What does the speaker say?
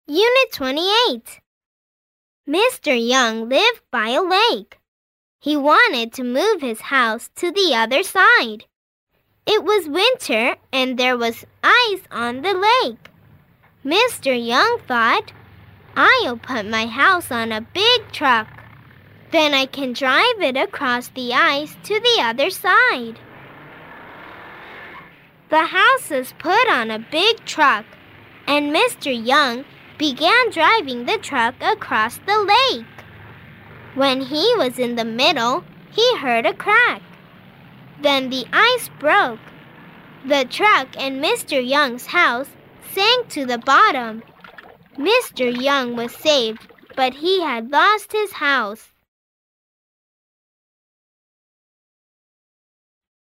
Unit 28. Mr. Young lived by a lake. He wanted to move his house to the other side. It was winter and there was ice on the lake. Mr. Young thought, I'll put my house on a big truck. Then I can drive it across the ice to the other side. The house was put on a big truck, and Mr. Young began driving the truck across the lake. When he was in the middle, he heard a crack. Then the ice broke. The truck and Mr. Young's house sank to the bottom. Mr. Young was saved, but he had lost his house.